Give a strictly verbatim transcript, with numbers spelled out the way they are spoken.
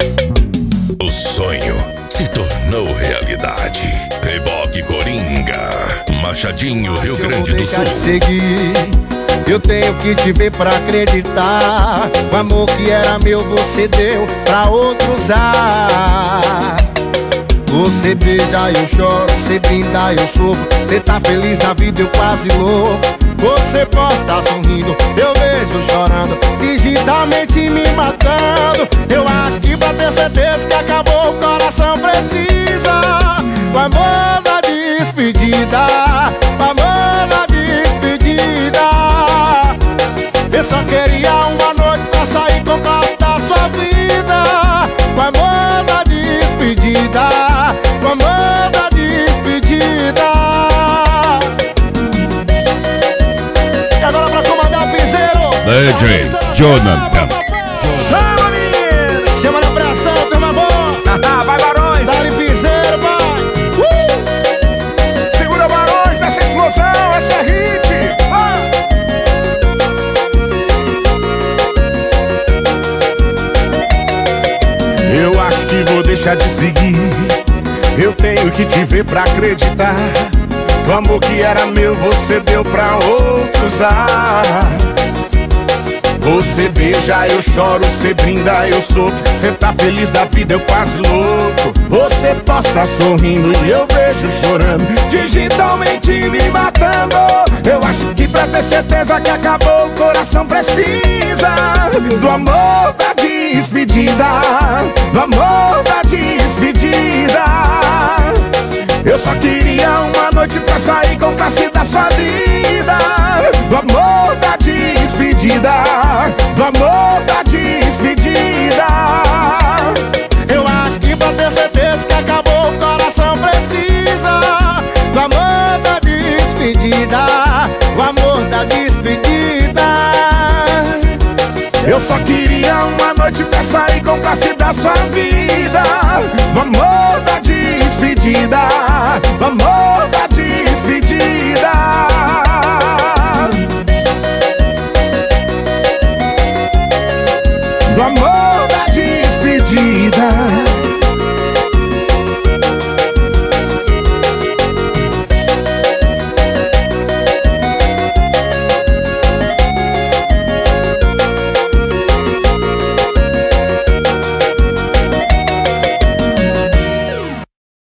O sonho se tornou realidade. Reboque Coringa, Machadinho, Rio Grande do Sul. Seguir, eu tenho que te ver pra acreditar. O amor que era meu você deu pra outro usar. Você beija, eu choro, você brinda, eu sofro. Você tá feliz na vida, eu quase louco. Você posta sorrindo, eu vejo chorando, digitalmente me matando. Eu acho que pra ter certeza que acabou, o coração precisa o amor da despedida, o amor da despedida. Eu só queria uma noite pra sair com o gosto da sua vida. O amor da despedida, o amor da despedida. E agora pra comandar o piseiro, D J Jonathan. chama, menino! Chama na pressão, turma boa! Vai, Barões! Dá-lhe piseiro, vai! Uh! Segura, Barões, essa explosão, essa é hit! Vai! Eu acho que vou deixar de seguir. Eu tenho que te ver pra acreditar. O amor que era meu você deu pra outros usar. Você beija, eu choro, você brinda, eu sofro. Você tá feliz da vida, eu quase louco. Você posta sorrindo e eu vejo chorando, digitalmente me matando. Eu acho que pra ter certeza que acabou, o coração precisa do amor da despedida, do amor da despedida. Eu só queria uma noite pra sair com classe da sua vida. Do amor da despedida, do amor da despedida. Eu acho que pra ter certeza que acabou, o coração precisa do amor da despedida, o amor da despedida. Eu só queria uma noite pra sair com classe da sua vida. Do amor da despedida, do amor da despedida.